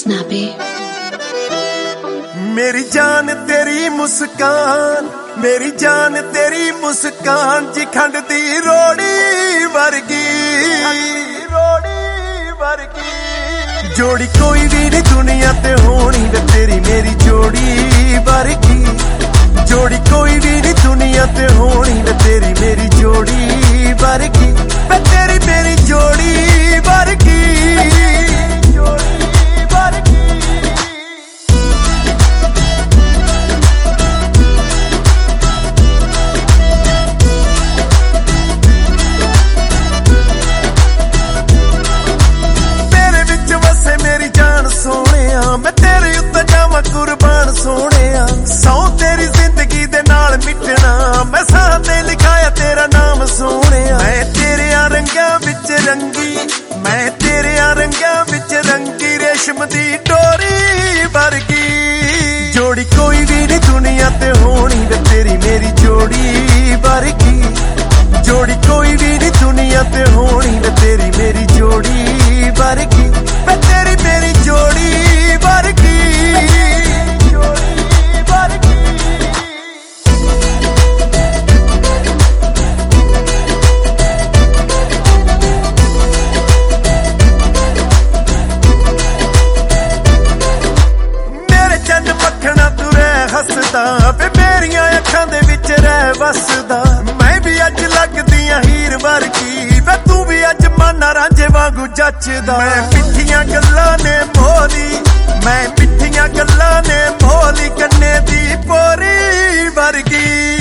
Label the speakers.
Speaker 1: Snappy।
Speaker 2: मेरी जान तेरी मुस्कान, मेरी जान तेरी मुस्कान जी खंड दी रोड़ी वर्गी, जोड़ी कोई भी नहीं दुनिया ते होनी वे तेरी मेरी जोड़ी वर्गी, जोड़ी कोई भी नहीं दुनिया ते होनी वे तेरी मेरी जोड़ी वर्गी, वे तेरी मेरी जोड़ी वर्गी। मैं तेरे उत्ते जावां कुर्बान सोहणिया, सौ तेरी जिंदगी दे नाल मिटना, मैं साह ते लिखाया तेरा नाम सोहणिया। मैं तेरे रंगां विच रंगी, मैं तेरे रंगां विच रंगी रेशम दी डोरी वर्गी, जोड़ी कोई भी नहीं दुनिया ते होनी वे तेरी मेरी जोड़ी वर्गी, जोड़ी कोई भी नहीं दुनिया ते होनी वे तेरी मेरी जोड़ी वर्गी, वे तेरी मेरी जोड़ी वर्गी, जोड़ी वर्गी। मेरे चंद मक्खना तू रह हसदा, वे मेरियां अखां दे विच रह वसदा, मैं भी अज लगदी आ हीर वर्गी, वे तू भी अज माना रांझे वांगू जचदा। मैं मिठियां गल्लां ने मोली, मैं मिठियां गल्लां ने मोली, कन्ने दी पोरी वर्गी।